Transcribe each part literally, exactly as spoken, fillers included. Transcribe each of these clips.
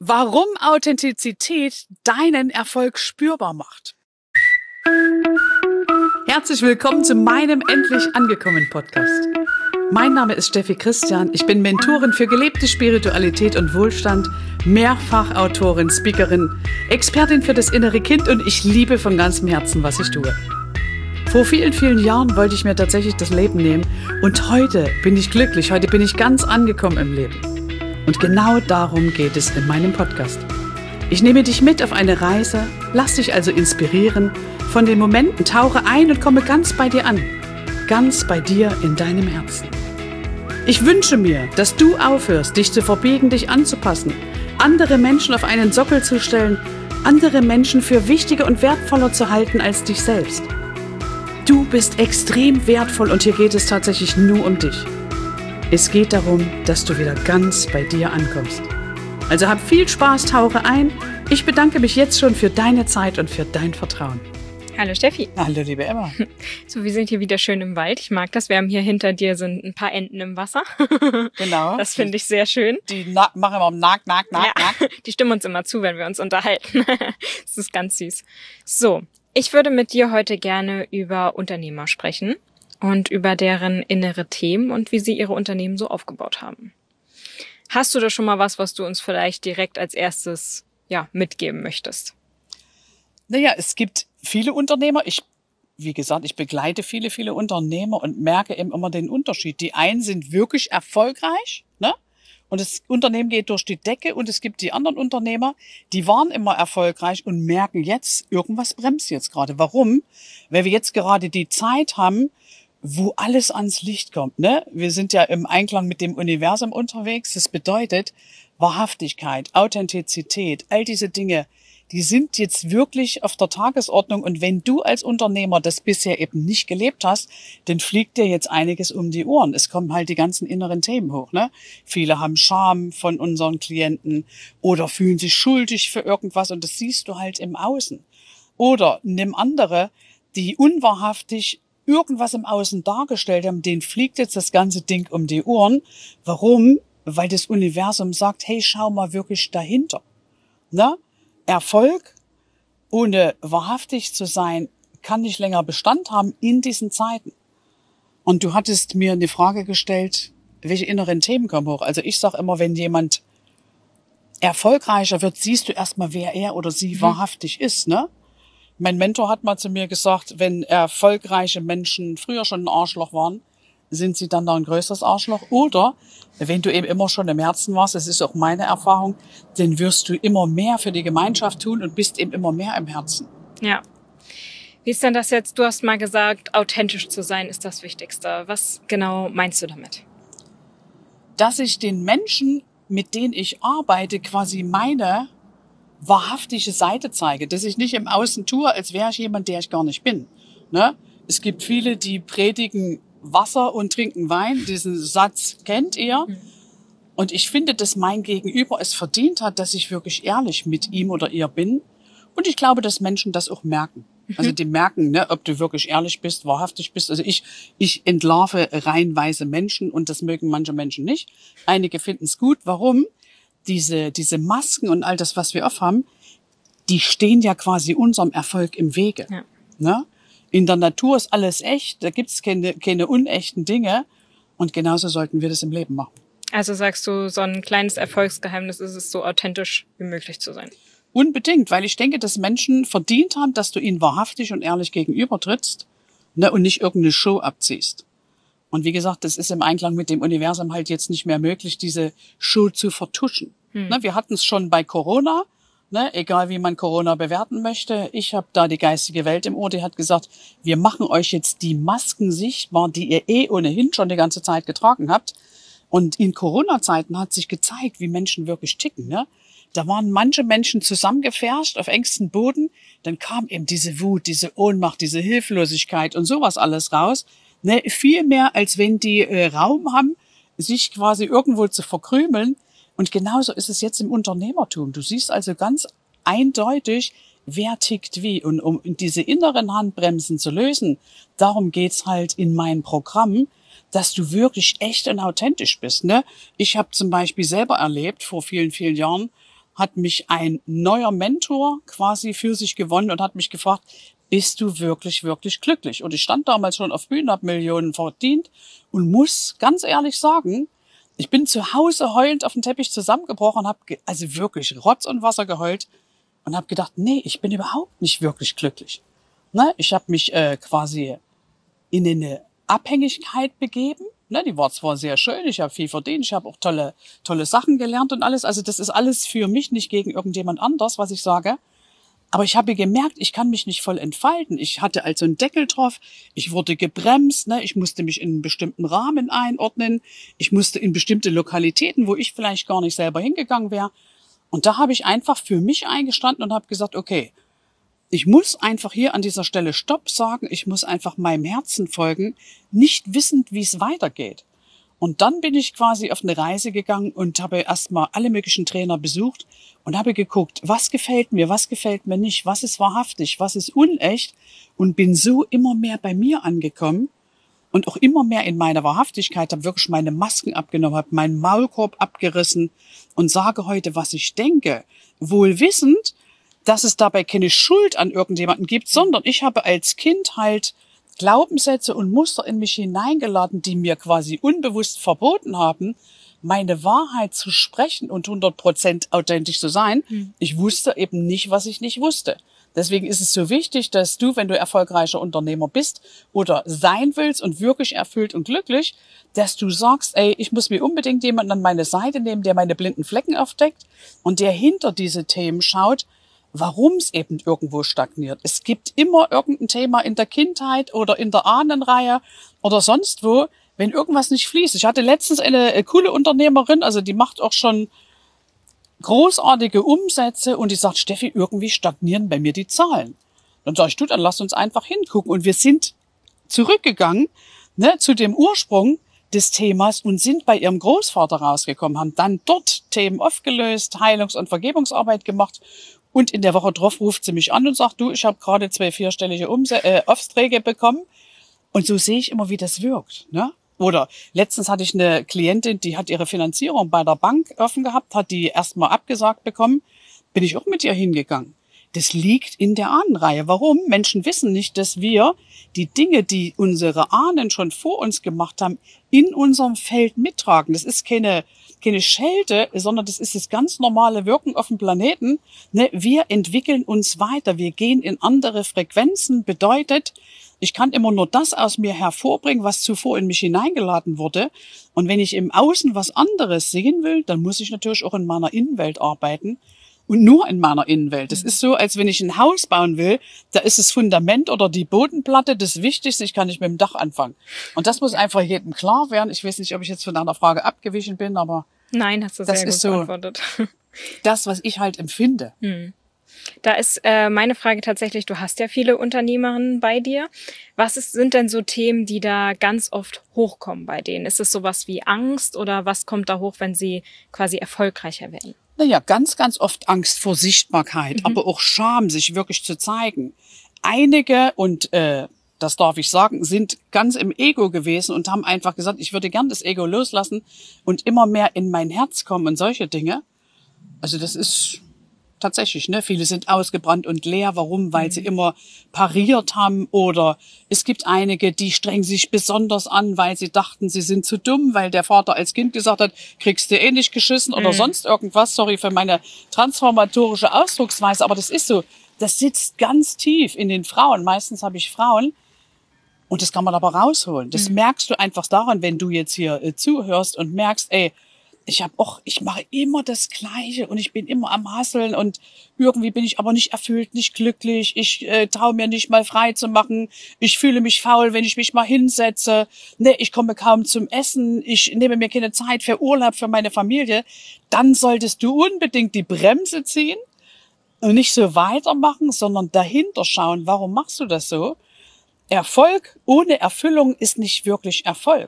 Warum Authentizität deinen Erfolg spürbar macht. Herzlich willkommen zu meinem Endlich angekommen Podcast. Mein Name ist Steffi Christian. Ich bin Mentorin für gelebte Spiritualität und Wohlstand, Mehrfachautorin, Speakerin, Expertin für das innere Kind und ich liebe von ganzem Herzen, was ich tue. Vor vielen, vielen Jahren wollte ich mir tatsächlich das Leben nehmen und heute bin ich glücklich, heute bin ich ganz angekommen im Leben. Und genau darum geht es in meinem Podcast. Ich nehme dich mit auf eine Reise, lass dich also inspirieren von den Momenten, tauche ein und komme ganz bei dir an, ganz bei dir in deinem Herzen. Ich wünsche mir, dass du aufhörst, dich zu verbiegen, dich anzupassen, andere Menschen auf einen Sockel zu stellen, andere Menschen für wichtiger und wertvoller zu halten als dich selbst. Du bist extrem wertvoll und hier geht es tatsächlich nur um dich. Es geht darum, dass du wieder ganz bei dir ankommst. Also hab viel Spaß, tauche ein. Ich bedanke mich jetzt schon für deine Zeit und für dein Vertrauen. Hallo Steffi. Hallo liebe Emma. So, wir sind hier wieder schön im Wald. Ich mag das. Wir haben hier hinter dir sind ein paar Enten im Wasser. Genau. Das finde ich sehr schön. Die na- machen immer Nack, Nack, Nack, Ja, Nack. die stimmen uns immer zu, wenn wir uns unterhalten. Das ist ganz süß. So, ich würde mit dir heute gerne über Unternehmer sprechen und über deren innere Themen und wie sie ihre Unternehmen so aufgebaut haben. Hast du da schon mal was, was du uns vielleicht direkt als erstes ja, mitgeben möchtest? Naja, es gibt viele Unternehmer. Ich, wie gesagt, ich begleite viele, viele Unternehmer und merke eben immer den Unterschied. Die einen sind wirklich erfolgreich, ne? Und das Unternehmen geht durch die Decke und es gibt die anderen Unternehmer, die waren immer erfolgreich und merken jetzt, irgendwas bremst jetzt gerade. Warum? Weil wir jetzt gerade die Zeit haben, wo alles ans Licht kommt, ne? Wir sind ja im Einklang mit dem Universum unterwegs. Das bedeutet Wahrhaftigkeit, Authentizität, all diese Dinge, die sind jetzt wirklich auf der Tagesordnung. Und wenn du als Unternehmer das bisher eben nicht gelebt hast, dann fliegt dir jetzt einiges um die Ohren. Es kommen halt die ganzen inneren Themen hoch, ne? Viele haben Scham von unseren Klienten oder fühlen sich schuldig für irgendwas und das siehst du halt im Außen. Oder nimm andere, die unwahrhaftig irgendwas im Außen dargestellt haben, denen fliegt jetzt das ganze Ding um die Ohren. Warum? Weil das Universum sagt, hey, schau mal wirklich dahinter. Ne? Erfolg, ohne wahrhaftig zu sein, kann nicht länger Bestand haben in diesen Zeiten. Und du hattest mir eine Frage gestellt, welche inneren Themen kommen hoch? Also ich sage immer, wenn jemand erfolgreicher wird, siehst du erstmal, wer er oder sie mhm. wahrhaftig ist, ne? Mein Mentor hat mal zu mir gesagt, wenn erfolgreiche Menschen früher schon ein Arschloch waren, sind sie dann noch ein größeres Arschloch. Oder wenn du eben immer schon im Herzen warst, das ist auch meine Erfahrung, dann wirst du immer mehr für die Gemeinschaft tun und bist eben immer mehr im Herzen. Ja. Wie ist denn das jetzt? Du hast mal gesagt, authentisch zu sein ist das Wichtigste. Was genau meinst du damit? Dass ich den Menschen, mit denen ich arbeite, quasi meine wahrhaftige Seite zeige, dass ich nicht im Außen tue, als wäre ich jemand, der ich gar nicht bin. Ne? Es gibt viele, die predigen Wasser und trinken Wein. Diesen Satz kennt ihr. Mhm. Und ich finde, dass mein Gegenüber es verdient hat, dass ich wirklich ehrlich mit ihm oder ihr bin. Und ich glaube, dass Menschen das auch merken. Mhm. Also die merken, ne, ob du wirklich ehrlich bist, wahrhaftig bist. Also ich, ich entlarve reihenweise Menschen und das mögen manche Menschen nicht. Einige finden es gut. Warum? Diese, diese Masken und all das, was wir oft haben, die stehen ja quasi unserem Erfolg im Wege. Ja. Ne? In der Natur ist alles echt, da gibt's keine, keine unechten Dinge und genauso sollten wir das im Leben machen. Also sagst du, so ein kleines Erfolgsgeheimnis ist es, so authentisch wie möglich zu sein? Unbedingt, weil ich denke, dass Menschen verdient haben, dass du ihnen wahrhaftig und ehrlich gegenübertrittst, ne, und nicht irgendeine Show abziehst. Und wie gesagt, das ist im Einklang mit dem Universum halt jetzt nicht mehr möglich, diese Show zu vertuschen. Hm. Ne, wir hatten es schon bei Corona, ne, egal wie man Corona bewerten möchte. Ich habe da die geistige Welt im Ohr, die hat gesagt, wir machen euch jetzt die Masken sichtbar, die ihr eh ohnehin schon die ganze Zeit getragen habt. Und in Corona-Zeiten hat sich gezeigt, wie Menschen wirklich ticken. Ne? Da waren manche Menschen zusammengepfercht auf engstem Boden. Dann kam eben diese Wut, diese Ohnmacht, diese Hilflosigkeit und sowas alles raus. Ne, viel mehr, als wenn die äh, Raum haben, sich quasi irgendwo zu verkrümeln. Und genauso ist es jetzt im Unternehmertum. Du siehst also ganz eindeutig, wer tickt wie. Und um diese inneren Handbremsen zu lösen, darum geht's halt in meinem Programm, dass du wirklich echt und authentisch bist. Ne? Ich habe zum Beispiel selber erlebt, vor vielen, vielen Jahren, hat mich ein neuer Mentor quasi für sich gewonnen und hat mich gefragt, bist du wirklich, wirklich glücklich? Und ich stand damals schon auf Bühnen, habe Millionen verdient und muss ganz ehrlich sagen, ich bin zu Hause heulend auf dem Teppich zusammengebrochen und habe also wirklich Rotz und Wasser geheult und habe gedacht, nee, ich bin überhaupt nicht wirklich glücklich. Ne? Ich habe mich äh, quasi in eine Abhängigkeit begeben. Ne? Die war zwar sehr schön, ich habe viel verdient, ich habe auch tolle, tolle Sachen gelernt und alles. Also das ist alles für mich, nicht gegen irgendjemand anders, was ich sage. Aber ich habe gemerkt, ich kann mich nicht voll entfalten. Ich hatte also einen Deckel drauf, ich wurde gebremst, ne? Ich musste mich in einen bestimmten Rahmen einordnen, ich musste in bestimmte Lokalitäten, wo ich vielleicht gar nicht selber hingegangen wäre. Und da habe ich einfach für mich eingestanden und habe gesagt, okay, ich muss einfach hier an dieser Stelle Stopp sagen, ich muss einfach meinem Herzen folgen, nicht wissend, wie es weitergeht. Und dann bin ich quasi auf eine Reise gegangen und habe erstmal alle möglichen Trainer besucht und habe geguckt, was gefällt mir, was gefällt mir nicht, was ist wahrhaftig, was ist unecht und bin so immer mehr bei mir angekommen und auch immer mehr in meiner Wahrhaftigkeit, habe wirklich meine Masken abgenommen, habe meinen Maulkorb abgerissen und sage heute, was ich denke, wohl wissend, dass es dabei keine Schuld an irgendjemanden gibt, sondern ich habe als Kind halt Glaubenssätze und Muster in mich hineingeladen, die mir quasi unbewusst verboten haben, meine Wahrheit zu sprechen und hundert Prozent authentisch zu sein. Mhm. Ich wusste eben nicht, was ich nicht wusste. Deswegen ist es so wichtig, dass du, wenn du erfolgreicher Unternehmer bist oder sein willst und wirklich erfüllt und glücklich, dass du sagst, ey, ich muss mir unbedingt jemanden an meine Seite nehmen, der meine blinden Flecken aufdeckt und der hinter diese Themen schaut, warum es eben irgendwo stagniert. Es gibt immer irgendein Thema in der Kindheit oder in der Ahnenreihe oder sonst wo, wenn irgendwas nicht fließt. Ich hatte letztens eine coole Unternehmerin, also die macht auch schon großartige Umsätze und die sagt, Steffi, irgendwie stagnieren bei mir die Zahlen. Dann sag ich, du, dann lass uns einfach hingucken. Und wir sind zurückgegangen, ne, zu dem Ursprung des Themas und sind bei ihrem Großvater rausgekommen, haben dann dort Themen aufgelöst, Heilungs- und Vergebungsarbeit gemacht. Und in der Woche drauf ruft sie mich an und sagt, du, ich habe gerade zwei vierstellige Umse äh, Aufträge bekommen. Und so sehe ich immer, wie das wirkt. Ne? Oder letztens hatte ich eine Klientin, die hat ihre Finanzierung bei der Bank offen gehabt, hat die erstmal abgesagt bekommen. Bin ich auch mit ihr hingegangen. Das liegt in der Ahnenreihe. Warum? Menschen wissen nicht, dass wir die Dinge, die unsere Ahnen schon vor uns gemacht haben, in unserem Feld mittragen. Das ist keine keine Schelte, sondern das ist das ganz normale Wirken auf dem Planeten. Ne? Wir entwickeln uns weiter, wir gehen in andere Frequenzen, bedeutet, ich kann immer nur das aus mir hervorbringen, was zuvor in mich hineingeladen wurde. Und wenn ich im Außen was anderes sehen will, dann muss ich natürlich auch in meiner Innenwelt arbeiten. Und nur in meiner Innenwelt. Das ist so, als wenn ich ein Haus bauen will, da ist das Fundament oder die Bodenplatte das Wichtigste, ich kann nicht mit dem Dach anfangen. Und das muss einfach jedem klar werden. Ich weiß nicht, ob ich jetzt von deiner Frage abgewichen bin, aber nein, hast du sehr das gut ist so beantwortet. Das, was ich halt empfinde. Hm. Da ist äh, meine Frage tatsächlich, du hast ja viele Unternehmerinnen bei dir. Was ist, sind denn so Themen, die da ganz oft hochkommen bei denen? Ist es sowas wie Angst oder was kommt da hoch, wenn sie quasi erfolgreicher werden? Naja, ganz, ganz oft Angst vor Sichtbarkeit, Mhm. aber auch Scham, sich wirklich zu zeigen. Einige, und äh, das darf ich sagen, sind ganz im Ego gewesen und haben einfach gesagt, ich würde gern das Ego loslassen und immer mehr in mein Herz kommen und solche Dinge. Also das ist tatsächlich, ne? Viele sind ausgebrannt und leer. Warum? Weil sie immer pariert haben. Oder es gibt einige, die strengen sich besonders an, weil sie dachten, sie sind zu dumm, weil der Vater als Kind gesagt hat, kriegst du eh nicht geschissen oder Mhm. sonst irgendwas. Sorry für meine transformatorische Ausdrucksweise, aber das ist so. Das sitzt ganz tief in den Frauen. Meistens habe ich Frauen. Und das kann man aber rausholen. Das Mhm. merkst du einfach daran, wenn du jetzt hier äh, zuhörst und merkst, ey, ich habe auch, ich mache immer das Gleiche und ich bin immer am Hasseln und irgendwie bin ich aber nicht erfüllt, nicht glücklich. Ich äh, traue mir nicht mal frei zu machen. Ich fühle mich faul, wenn ich mich mal hinsetze. Ne, ich komme kaum zum Essen. Ich nehme mir keine Zeit für Urlaub, für meine Familie. Dann solltest du unbedingt die Bremse ziehen und nicht so weitermachen, sondern dahinter schauen, warum machst du das so? Erfolg ohne Erfüllung ist nicht wirklich Erfolg.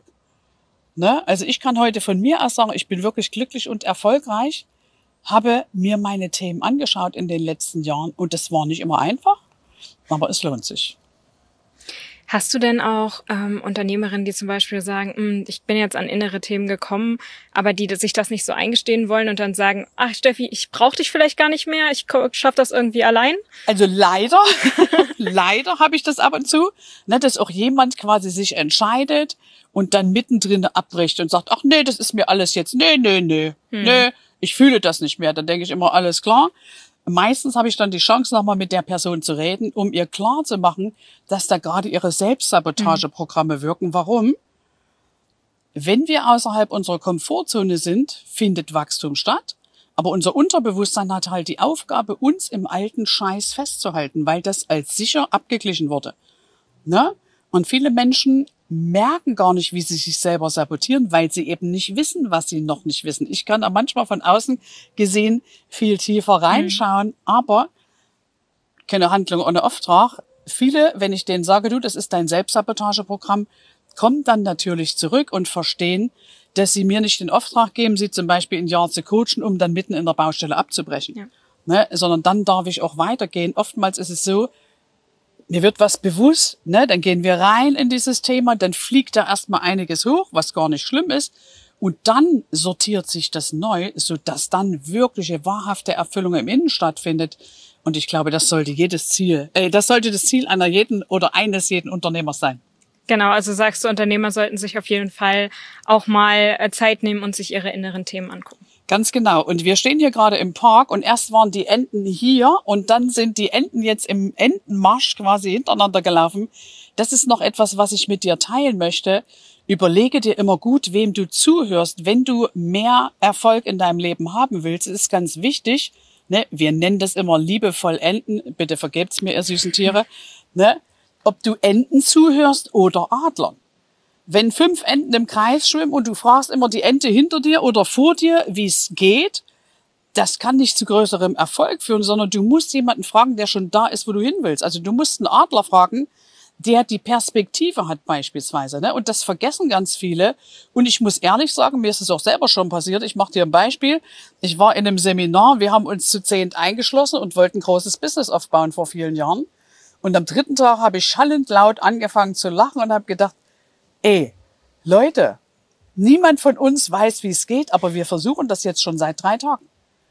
Ne? Also ich kann heute von mir aus sagen, ich bin wirklich glücklich und erfolgreich, habe mir meine Themen angeschaut in den letzten Jahren und das war nicht immer einfach, aber es lohnt sich. Hast du denn auch ähm, Unternehmerinnen, die zum Beispiel sagen, ich bin jetzt an innere Themen gekommen, aber die sich das nicht so eingestehen wollen und dann sagen, ach Steffi, ich brauche dich vielleicht gar nicht mehr, ich schaffe das irgendwie allein? Also leider, leider habe ich das ab und zu, ne, dass auch jemand quasi sich entscheidet und dann mittendrin abbricht und sagt, ach nee, das ist mir alles jetzt, nee, nee, nee, hm. nee, ich fühle das nicht mehr. Dann denke ich immer, alles klar. Meistens habe ich dann die Chance, nochmal mit der Person zu reden, um ihr klar zu machen, dass da gerade ihre Selbstsabotageprogramme wirken. Warum? Wenn wir außerhalb unserer Komfortzone sind, findet Wachstum statt. Aber unser Unterbewusstsein hat halt die Aufgabe, uns im alten Scheiß festzuhalten, weil das als sicher abgeglichen wurde. Ne? Und viele Menschen merken gar nicht, wie sie sich selber sabotieren, weil sie eben nicht wissen, was sie noch nicht wissen. Ich kann da manchmal von außen gesehen viel tiefer reinschauen, mhm. aber keine Handlung ohne Auftrag. Viele, wenn ich denen sage, du, das ist dein Selbstsabotageprogramm, kommen dann natürlich zurück und verstehen, dass sie mir nicht den Auftrag geben, sie zum Beispiel ein Jahr zu coachen, um dann mitten in der Baustelle abzubrechen. Ja. Ne? Sondern dann darf ich auch weitergehen. Oftmals ist es so, mir wird was bewusst, ne, dann gehen wir rein in dieses Thema, dann fliegt da erstmal einiges hoch, was gar nicht schlimm ist. Und dann sortiert sich das neu, sodass dann wirkliche, wahrhafte Erfüllung im Innen stattfindet. Und ich glaube, das sollte jedes Ziel, äh, das sollte das Ziel einer jeden oder eines jeden Unternehmers sein. Genau, also sagst du, Unternehmer sollten sich auf jeden Fall auch mal Zeit nehmen und sich ihre inneren Themen angucken. Ganz genau. Und wir stehen hier gerade im Park und erst waren die Enten hier und dann sind die Enten jetzt im Entenmarsch quasi hintereinander gelaufen. Das ist noch etwas, was ich mit dir teilen möchte. Überlege dir immer gut, wem du zuhörst, wenn du mehr Erfolg in deinem Leben haben willst. Das ist ganz wichtig. Ne? Wir nennen das immer liebevoll Enten. Bitte vergebt's mir, ihr süßen Tiere. Ne? Ob du Enten zuhörst oder Adlern. Wenn fünf Enten im Kreis schwimmen und du fragst immer die Ente hinter dir oder vor dir, wie es geht, das kann nicht zu größerem Erfolg führen, sondern du musst jemanden fragen, der schon da ist, wo du hin willst. Also du musst einen Adler fragen, der die Perspektive hat beispielsweise. Ne? Und das vergessen ganz viele. Und ich muss ehrlich sagen, mir ist es auch selber schon passiert. Ich mache dir ein Beispiel. Ich war in einem Seminar, wir haben uns zu zehnt eingeschlossen und wollten ein großes Business aufbauen vor vielen Jahren. Und am dritten Tag habe ich schallend laut angefangen zu lachen und habe gedacht, ey, Leute, niemand von uns weiß, wie es geht, aber wir versuchen das jetzt schon seit drei Tagen.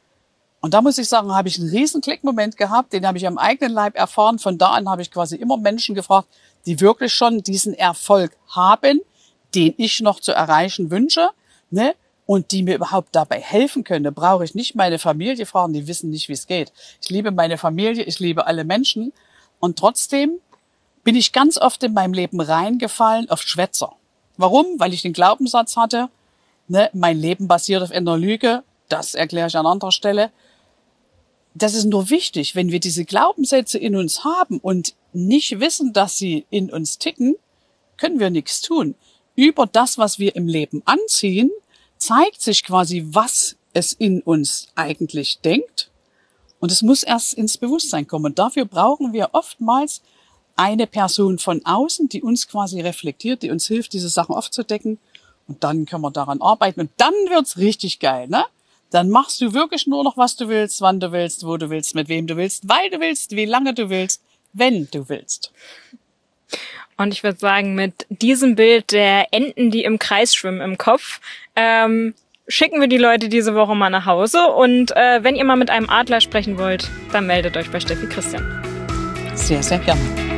Und da muss ich sagen, habe ich einen riesen Klickmoment gehabt, den habe ich am eigenen Leib erfahren. Von da an habe ich quasi immer Menschen gefragt, die wirklich schon diesen Erfolg haben, den ich noch zu erreichen wünsche, ne? Und die mir überhaupt dabei helfen können. Da brauche ich nicht meine Familie fragen, die wissen nicht, wie es geht. Ich liebe meine Familie, ich liebe alle Menschen. Und trotzdem bin ich ganz oft in meinem Leben reingefallen auf Schwätzer. Warum? Weil ich den Glaubenssatz hatte, ne, mein Leben basiert auf einer Lüge. Das erkläre ich an anderer Stelle. Das ist nur wichtig, wenn wir diese Glaubenssätze in uns haben und nicht wissen, dass sie in uns ticken, können wir nichts tun. Über das, was wir im Leben anziehen, zeigt sich quasi, was es in uns eigentlich denkt. Und es muss erst ins Bewusstsein kommen. Und dafür brauchen wir oftmals eine Person von außen, die uns quasi reflektiert, die uns hilft, diese Sachen aufzudecken. Und dann können wir daran arbeiten. Und dann wird's richtig geil, ne? Dann machst du wirklich nur noch, was du willst, wann du willst, wo du willst, mit wem du willst, weil du willst, wie lange du willst, wenn du willst. Und ich würde sagen, mit diesem Bild der Enten, die im Kreis schwimmen im Kopf, ähm, schicken wir die Leute diese Woche mal nach Hause. Und äh, wenn ihr mal mit einem Adler sprechen wollt, dann meldet euch bei Steffi Christian. Sehr, sehr gerne.